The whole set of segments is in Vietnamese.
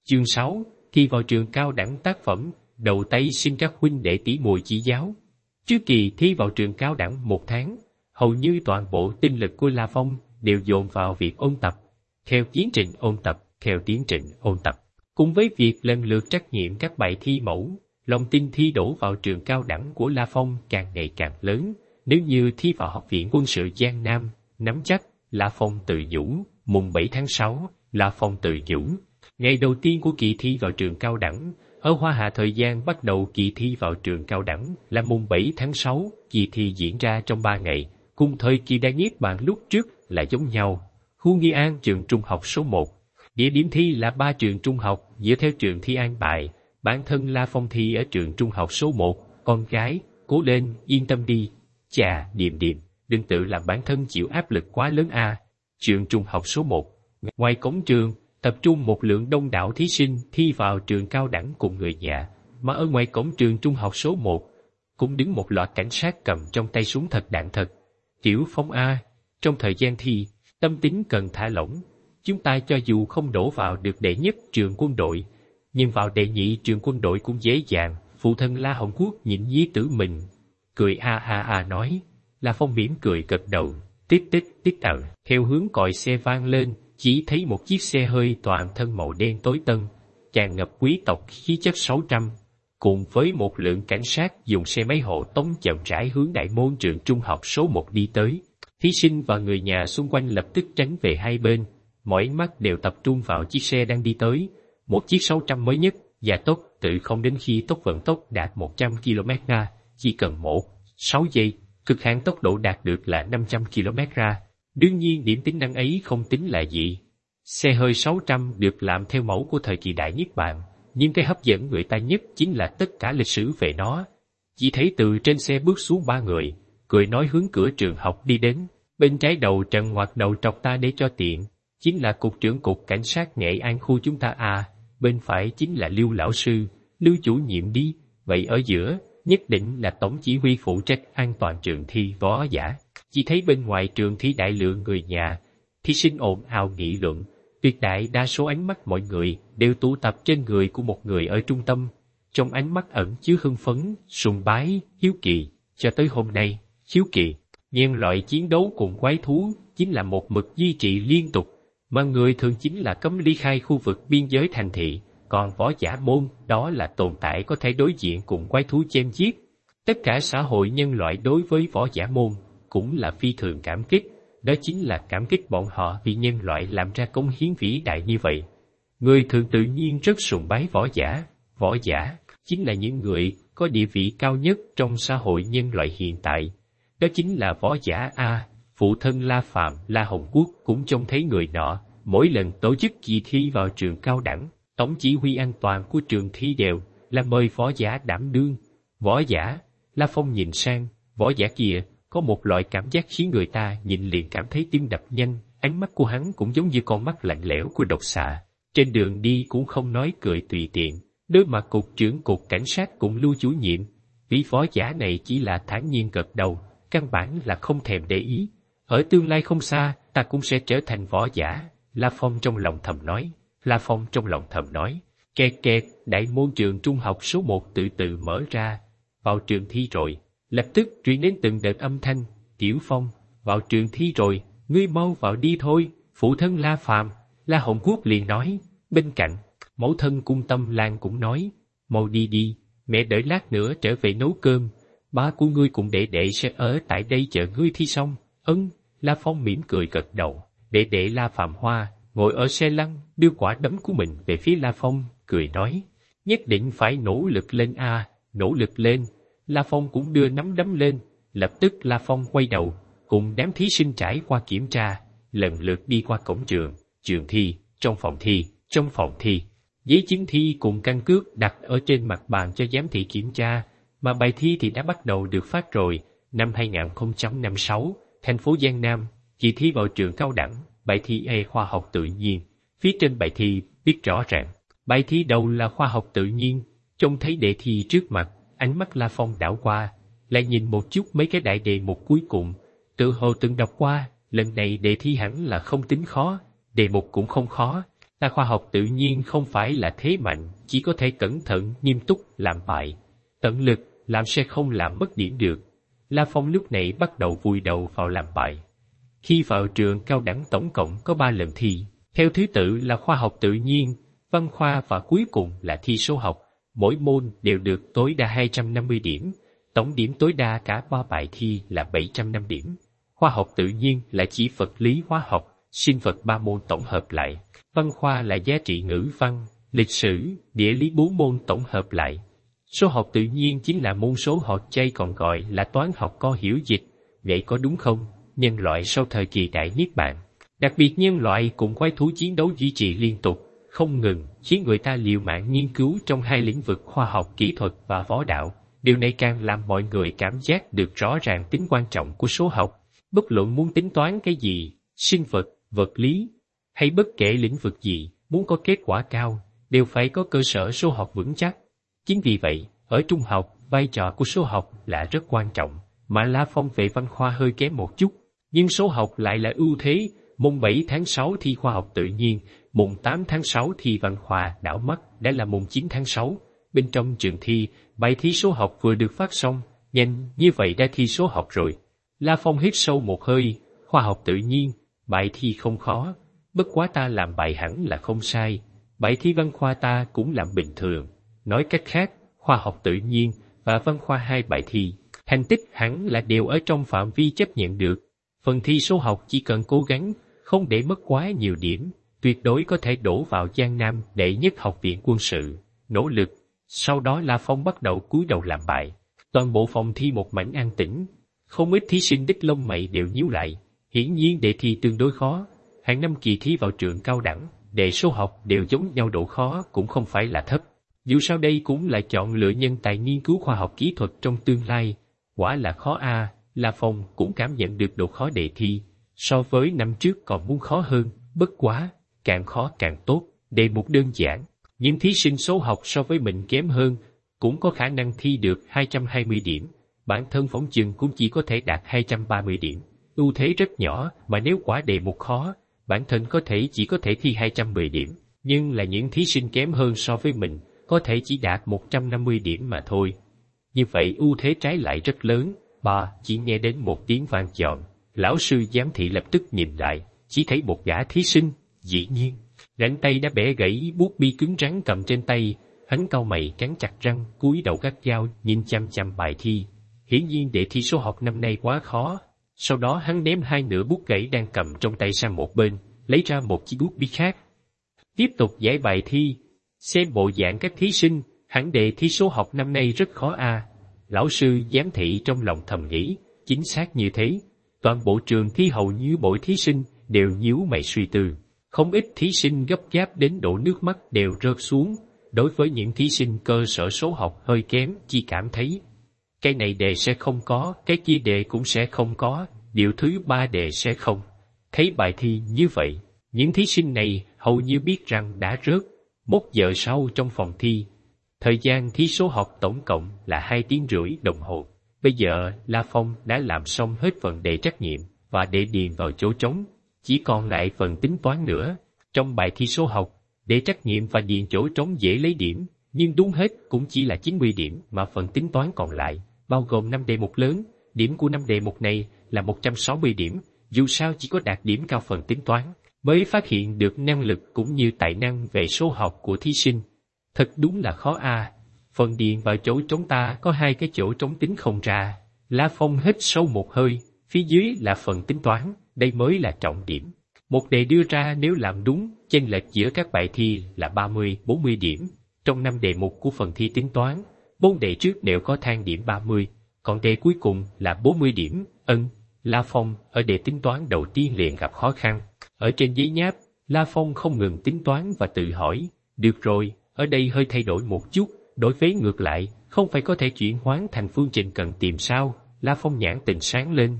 Chương 6, thi vào trường cao đẳng tác phẩm, đầu tay xin các huynh đệ tỷ muội chỉ giáo. Trước kỳ thi vào trường cao đẳng 1 tháng, hầu như toàn bộ tinh lực của La Phong đều dồn vào việc ôn tập, theo tiến trình ôn tập, cùng với việc lần lượt trắc nghiệm các bài thi mẫu. Lòng tin thi đỗ vào trường cao đẳng của La Phong càng ngày càng lớn. Nếu như thi vào Học viện Quân sự Giang Nam, nắm chắc, La Phong tự nhủ. Mùng 7 tháng 6, La Phong tự nhủ. Ngày đầu tiên của kỳ thi vào trường cao đẳng, ở Hoa Hạ thời gian bắt đầu kỳ thi vào trường cao đẳng là mùng 7 tháng 6, kỳ thi diễn ra trong 3 ngày, cùng thời kỳ Đại Niết Bàn lúc trước là giống nhau. Khu Nghi An trường trung học số 1. Địa điểm thi là 3 trường trung học dựa theo trường thi an bài. Bản thân La Phong thi ở trường trung học số 1, con gái, cố lên, yên tâm đi. Chà, Điềm Điềm, đừng tự làm bản thân chịu áp lực quá lớn a. Trường trung học số 1. Ngoài cổng trường, tập trung một lượng đông đảo thí sinh thi vào trường cao đẳng cùng người nhà, mà ở ngoài cổng trường trung học số 1, cũng đứng một loạt cảnh sát cầm trong tay súng thật đạn thật. Tiểu Phong a, trong thời gian thi, tâm tính cần thả lỏng. Chúng ta cho dù không đổ vào được đệ nhất trường quân đội, nhưng vào đệ nhị trường quân đội cũng dễ dàng. Phụ thân La Hồng Quốc nhịn dí tử mình, cười nói. La Phong mỉm cười gật đầu, tít. Theo hướng còi xe vang lên, chỉ thấy một chiếc xe hơi toàn thân màu đen tối tân, tràn ngập quý tộc khí chất 600, cùng với một lượng cảnh sát dùng xe máy hộ tống chậm rãi hướng đại môn trường trung học số 1 đi tới. Thí sinh và người nhà xung quanh lập tức tránh về hai bên, mọi ánh mắt đều tập trung vào chiếc xe đang đi tới. Một chiếc 600 mới nhất, gia tốc tự không đến khi tốc vận tốc đạt 100 km/h, chỉ cần 6 giây, cực hạn tốc độ đạt được là 500 km/h. Đương nhiên điểm tính năng ấy không tính là gì. Xe hơi 600 được làm theo mẫu của thời kỳ Đại Niết Bàn, nhưng cái hấp dẫn người ta nhất chính là tất cả lịch sử về nó. Chỉ thấy từ trên xe bước xuống 3 người, cười nói hướng cửa trường học đi đến. Bên trái đầu trần ngoặt đầu trọc ta để cho tiện, chính là cục trưởng cục cảnh sát Nghệ An khu chúng ta à. Bên phải chính là Lưu lão sư, Lưu chủ nhiệm đi. Vậy ở giữa nhất định là tổng chỉ huy phụ trách an toàn trường thi võ giả. Chỉ thấy bên ngoài trường thi đại lượng người nhà, thí sinh ồn ào nghị luận. Tuyệt đại đa số ánh mắt mọi người đều tụ tập trên người của một người ở trung tâm. Trong ánh mắt ẩn chứa hưng phấn, sùng bái, hiếu kỳ. Cho tới hôm nay, hiếu kỳ, nhân loại chiến đấu cùng quái thú chính là một mực duy trì liên tục, mà người thường chính là cấm ly khai khu vực biên giới thành thị, còn võ giả môn đó là tồn tại có thể đối diện cùng quái thú chém giết. Tất cả xã hội nhân loại đối với võ giả môn cũng là phi thường cảm kích, đó chính là cảm kích bọn họ vì nhân loại làm ra cống hiến vĩ đại như vậy. Người thường tự nhiên rất sùng bái võ giả. Võ giả chính là những người có địa vị cao nhất trong xã hội nhân loại hiện tại. Đó chính là võ giả a. Phụ thân La Phạm, La Hồng Quốc cũng trông thấy người nọ. Mỗi lần tổ chức kỳ thi vào trường cao đẳng, tổng chỉ huy an toàn của trường thi đều là mời võ giả đảm đương. Võ giả, La Phong nhìn sang, võ giả kia có một loại cảm giác khiến người ta nhìn liền cảm thấy tim đập nhanh. Ánh mắt của hắn cũng giống như con mắt lạnh lẽo của độc xà. Trên đường đi cũng không nói cười tùy tiện. Đối mặt cục trưởng cục cảnh sát cùng Lưu chủ nhiệm, vị võ giả này chỉ là thản nhiên gật đầu, căn bản là không thèm để ý. Ở tương lai không xa, ta cũng sẽ trở thành võ giả. La Phong trong lòng thầm nói. Kẹt kẹt, đại môn trường trung học số 1 từ từ mở ra. Vào trường thi rồi. Lập tức truyền đến từng đợt âm thanh. Tiểu Phong, vào trường thi rồi, ngươi mau vào đi thôi. Phụ thân La Phạm, La Hồng Quốc liền nói. Bên cạnh, mẫu thân Cung Tâm Lan cũng nói. Mau đi đi, mẹ đợi lát nữa trở về nấu cơm. Ba của ngươi cùng đệ sẽ ở tại đây chờ ngươi thi xong. La Phong mỉm cười gật đầu. Đệ La Phạm Hoa ngồi ở xe lăn, đưa quả đấm của mình về phía La Phong, cười nói. Nhất định phải nỗ lực lên a, nỗ lực lên. La Phong cũng đưa nắm đấm lên. Lập tức La Phong quay đầu, cùng đám thí sinh trải qua kiểm tra, lần lượt đi qua cổng trường thi, trong phòng thi. Giấy chứng thi cùng căn cước đặt ở trên mặt bàn cho giám thị kiểm tra, mà bài thi thì đã bắt đầu được phát rồi. Năm 2006, thành phố Giang Nam, kỳ thi vào trường cao đẳng, bài thi E khoa học tự nhiên. Phía trên bài thi viết rõ ràng, bài thi đầu là khoa học tự nhiên. Trông thấy đề thi trước mặt, ánh mắt La Phong đảo qua, lại nhìn một chút mấy cái đại đề mục cuối cùng. Tự hồ từng đọc qua, lần này đề thi hẳn là không tính khó, đề mục cũng không khó. Ta khoa học tự nhiên không phải là thế mạnh, chỉ có thể cẩn thận, nghiêm túc, làm bài. Tận lực, làm sẽ không làm mất điểm được. La Phong lúc này bắt đầu vùi đầu vào làm bài. Khi vào trường cao đẳng tổng cộng có 3 lần thi, theo thứ tự là khoa học tự nhiên, văn khoa và cuối cùng là thi số học. Mỗi môn đều được tối đa 250 điểm, tổng điểm tối đa cả 3 bài thi là 705 điểm. Khoa học tự nhiên là chỉ vật lý hóa học, sinh vật 3 môn tổng hợp lại. Văn khoa là giá trị ngữ văn, lịch sử, địa lý 4 môn tổng hợp lại. Số học tự nhiên chính là môn số học chay còn gọi là toán học có hiểu dịch. Vậy có đúng không? Nhân loại sau thời kỳ đại niết bàn. Đặc biệt nhân loại cùng quái thú chiến đấu duy trì liên tục, không ngừng, khiến người ta liều mạng nghiên cứu trong 2 lĩnh vực khoa học kỹ thuật và võ đạo. Điều này càng làm mọi người cảm giác được rõ ràng tính quan trọng của số học. Bất luận muốn tính toán cái gì, sinh vật, vật lý, hay bất kể lĩnh vực gì, muốn có kết quả cao, đều phải có cơ sở số học vững chắc. Chính vì vậy, ở trung học, vai trò của số học là rất quan trọng, mà La Phong về văn khoa hơi kém một chút. Nhưng số học lại là ưu thế, mùng 7 tháng 6 thi khoa học tự nhiên, mùng 8 tháng 6 thi văn khoa đảo mắt đã là mùng 9 tháng 6. Bên trong trường thi, bài thi số học vừa được phát xong, nhanh như vậy đã thi số học rồi. La Phong hít sâu một hơi, khoa học tự nhiên, bài thi không khó, bất quá ta làm bài hẳn là không sai, bài thi văn khoa ta cũng làm bình thường. Nói cách khác, khoa học tự nhiên và văn khoa 2 bài thi, thành tích hẳn là đều ở trong phạm vi chấp nhận được. Phần thi số học chỉ cần cố gắng, không để mất quá nhiều điểm, tuyệt đối có thể đổ vào Giang Nam đệ nhất học viện quân sự. Nỗ lực. Sau đó La Phong bắt đầu cúi đầu làm bài. Toàn bộ phòng thi một mảnh an tĩnh. Không ít thí sinh đích lông mày đều nhíu lại. Hiển nhiên đề thi tương đối khó. Hàng năm kỳ thi vào trường cao đẳng, đề số học đều giống nhau, độ khó cũng không phải là thấp. Dù sao đây cũng là chọn lựa nhân tài nghiên cứu khoa học kỹ thuật trong tương lai. Quả là khó a. La Phong cũng cảm nhận được độ khó đề thi. So với năm trước còn muốn khó hơn, bất quá, càng khó càng tốt, đề mục đơn giản. Những thí sinh số học so với mình kém hơn, cũng có khả năng thi được 220 điểm. Bản thân phỏng chừng cũng chỉ có thể đạt 230 điểm. Ưu thế rất nhỏ, mà nếu quả đề mục khó, bản thân chỉ có thể thi 210 điểm. Nhưng là những thí sinh kém hơn so với mình, có thể chỉ đạt 150 điểm mà thôi. Như vậy ưu thế trái lại rất lớn. Chỉ nghe đến một tiếng vang dọn. Lão sư giám thị lập tức nhìn lại, chỉ thấy một gã thí sinh, dĩ nhiên, rảnh tay đã bẻ gãy bút bi cứng rắn cầm trên tay. Hắn cau mày cắn chặt răng, cúi đầu gắt gao nhìn chăm chăm bài thi. Hiển nhiên đề thi số học năm nay quá khó. Sau đó hắn ném 2 nửa bút gãy đang cầm trong tay sang một bên, lấy ra một chiếc bút bi khác. Tiếp tục giải bài thi. Xem bộ dạng các thí sinh, hẳn đề thi số học năm nay rất khó a. Lão sư giám thị trong lòng thầm nghĩ, chính xác như thế. Toàn bộ trường thi hầu như mỗi thí sinh đều nhíu mày suy tư. Không ít thí sinh gấp gáp đến độ nước mắt đều rớt xuống. Đối với những thí sinh cơ sở số học hơi kém, chỉ cảm thấy cái này đề sẽ không có, cái kia đề cũng sẽ không có, điều thứ 3 đề sẽ không. Thấy bài thi như vậy, những thí sinh này hầu như biết rằng đã rớt. 1 giờ sau trong phòng thi, thời gian thi số học tổng cộng là 2 tiếng rưỡi đồng hồ. Bây giờ La Phong đã làm xong hết phần đề trắc nghiệm và để điền vào chỗ trống, chỉ còn lại phần tính toán nữa. Trong bài thi số học, để trắc nghiệm và điền chỗ trống dễ lấy điểm, nhưng đúng hết cũng chỉ là 90 điểm, mà phần tính toán còn lại, bao gồm 5 đề mục lớn, điểm của 5 đề mục này là 160 điểm, dù sao chỉ có đạt điểm cao phần tính toán, mới phát hiện được năng lực cũng như tài năng về số học của thí sinh. Thật đúng là khó a. Phần điền vào chỗ trống ta có 2 cái chỗ trống tính không ra. La Phong hít sâu một hơi, phía dưới là phần tính toán, đây mới là trọng điểm. Một đề đưa ra nếu làm đúng, chênh lệch giữa các bài thi là 30-40 điểm. Trong 5 đề mục của phần thi tính toán, 4 đề trước đều có thang điểm 30, còn đề cuối cùng là 40 điểm. La Phong ở đề tính toán đầu tiên liền gặp khó khăn. Ở trên giấy nháp, La Phong không ngừng tính toán và tự hỏi, được rồi, ở đây hơi thay đổi một chút, đổi vế ngược lại, không phải có thể chuyển hoán thành phương trình cần tìm sao? La Phong nhãn tình sáng lên,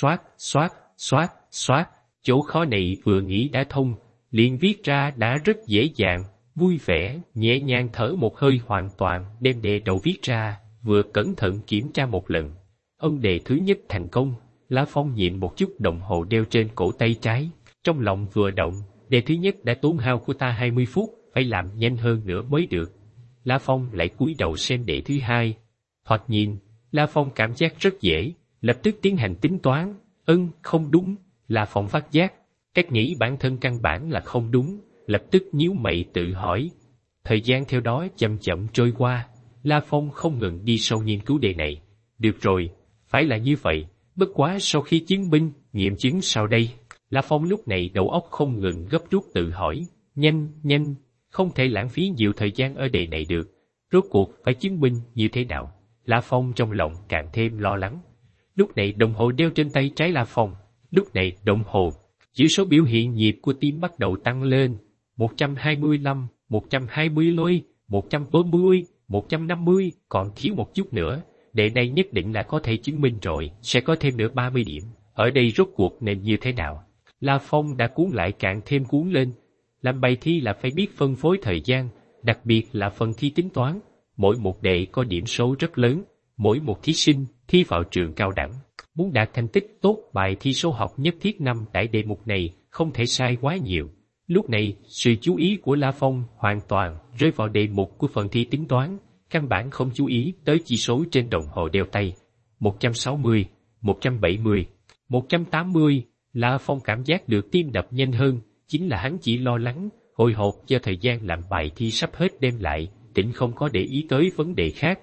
xoát, chỗ khó này vừa nghĩ đã thông, liền viết ra đã rất dễ dàng, vui vẻ, nhẹ nhàng thở một hơi hoàn toàn, đem đề đầu viết ra, vừa cẩn thận kiểm tra một lần. Đề thứ nhất thành công. La Phong nhìn một chút đồng hồ đeo trên cổ tay trái, trong lòng vừa động, Đề thứ nhất đã tốn hao của ta 20 phút, phải làm nhanh hơn nữa mới được. La Phong lại cúi đầu xem đề thứ hai. Thoạt nhìn, La Phong cảm giác rất dễ, lập tức tiến hành tính toán. Không đúng. La Phong phát giác, cách nghĩ bản thân căn bản là không đúng, lập tức nhíu mày tự hỏi. Thời gian theo đó chậm chậm trôi qua, La Phong không ngừng đi sâu nghiên cứu đề này. Được rồi, phải là như vậy, bất quá sau khi chứng minh, nghiệm chứng sau đây. La Phong lúc này đầu óc không ngừng gấp rút tự hỏi, nhanh, không thể lãng phí nhiều thời gian ở đề này được. Rốt cuộc phải chứng minh như thế nào? La Phong trong lòng càng thêm lo lắng. Lúc này đồng hồ đeo trên tay trái La Phong, lúc này đồng hồ, chỉ số biểu hiện nhịp của tim bắt đầu tăng lên, 125, 120 lôi, 140, 150, còn thiếu một chút nữa. Đề này nhất định là có thể chứng minh rồi, sẽ có thêm nữa 30 điểm. Ở đây rốt cuộc nên như thế nào? La Phong đã cuốn lại càng thêm cuốn lên. Làm bài thi là phải biết phân phối thời gian, đặc biệt là phần thi tính toán. Mỗi một đề có điểm số rất lớn, mỗi một thí sinh thi vào trường cao đẳng. Muốn đạt thành tích tốt, bài thi số học nhất thiết năm tại đề mục này không thể sai quá nhiều. Lúc này, sự chú ý của La Phong hoàn toàn rơi vào đề mục của phần thi tính toán, căn bản không chú ý tới chỉ số trên đồng hồ đeo tay. 160, 170, 180, La Phong cảm giác được tim đập nhanh hơn, chính là hắn chỉ lo lắng, hồi hộp do thời gian làm bài thi sắp hết đem lại, tỉnh không có để ý tới vấn đề khác.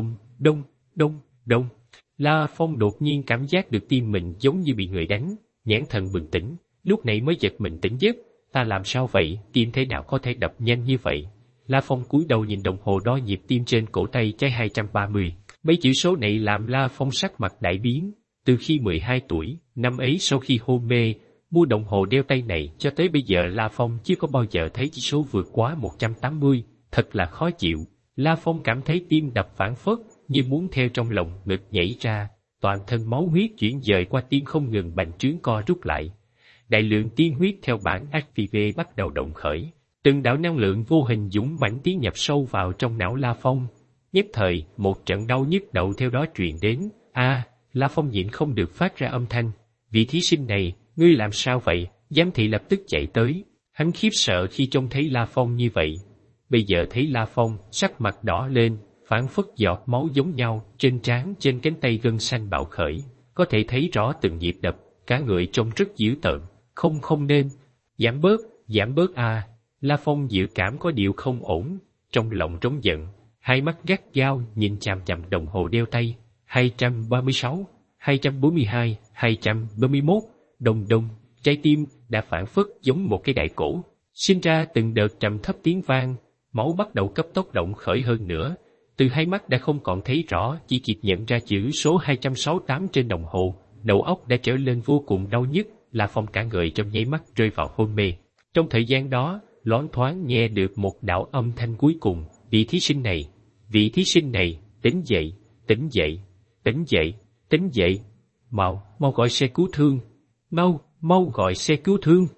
Đông. La Phong đột nhiên cảm giác được tim mình giống như bị người đánh, nhãn thần bừng tỉnh, lúc này mới giật mình tỉnh giấc. Ta làm sao vậy, tim thế nào có thể đập nhanh như vậy? La Phong cúi đầu nhìn đồng hồ đo nhịp tim trên cổ tay trái 230. Mấy chữ số này làm La Phong sắc mặt đại biến. Từ khi 12 tuổi, năm ấy sau khi hôn mê, mua đồng hồ đeo tay này cho tới bây giờ La Phong chưa có bao giờ thấy chỉ số vượt quá 180, thật là khó chịu. La Phong cảm thấy tim đập phảng phất, như muốn theo trong lòng ngực nhảy ra, toàn thân máu huyết chuyển dời qua tim không ngừng bành trướng co rút lại. Đại lượng tiên huyết theo bản HPV bắt đầu động khởi, từng đạo năng lượng vô hình dũng mãnh tiến nhập sâu vào trong não La Phong. Nhất thời, một trận đau nhức đầu theo đó truyền đến. La Phong nhịn không được phát ra âm thanh. Vị thí sinh này, ngươi làm sao vậy? Giám thị lập tức chạy tới. Hắn khiếp sợ khi trông thấy La Phong như vậy. Bây giờ thấy La Phong, sắc mặt đỏ lên, phảng phất giọt máu giống nhau, trên trán, trên cánh tay gân xanh bạo khởi, có thể thấy rõ từng nhịp đập, cả người trông rất dữ tợn. Không nên, giảm bớt La Phong dự cảm có điều không ổn, trong lòng trống giận, hai mắt gắt gao nhìn chằm chằm đồng hồ đeo tay, 236, 242, 231, đông, trái tim đã phảng phất giống một cái đại cổ, sinh ra từng đợt trầm thấp tiếng vang, máu bắt đầu cấp tốc động khởi hơn nữa. Từ hai mắt đã không còn thấy rõ, chỉ kịp nhận ra chữ số 268 trên đồng hồ, đầu óc đã trở lên vô cùng đau nhức, La Phong cả người trong nháy mắt rơi vào hôn mê. Trong thời gian đó, loáng thoáng nghe được một đạo âm thanh cuối cùng, vị thí sinh này, tỉnh dậy, mau gọi xe cứu thương, mau gọi xe cứu thương.